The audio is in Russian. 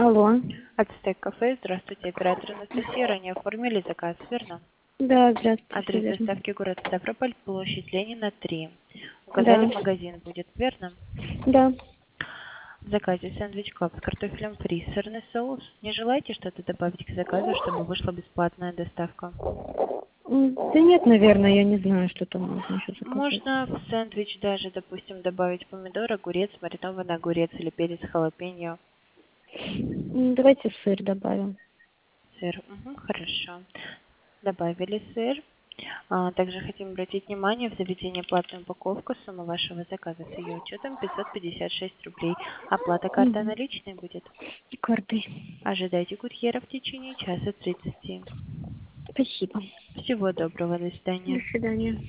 Алло. Ацтек кафе. Здравствуйте, оператор Анастасия. Ранее оформили заказ, верно? Да, здравствуйте, все Адрес верно. доставки город Ставрополь, площадь Ленина, 3. Указали, Да. магазин будет, верно? Да. В заказе сэндвич клаб с картофелем фри, сырный соус. Не желаете что-то добавить к заказу, чтобы вышла бесплатная доставка? Да нет, наверное, я не знаю, что там можно еще заказать. Можно в сэндвич даже, допустим, добавить помидор, огурец, маринованный огурец или перец халапеньо, Давайте сыр добавим. сыр. Хорошо. Добавили сыр. Также хотим обратить внимание, в заведении платная упаковка, сумма вашего заказа с ее учетом 556 рублей. Оплата картой Угу. наличной будет. Картой. Ожидайте курьера в течение часа 30. Спасибо. Всего доброго, до До свидания. свидания.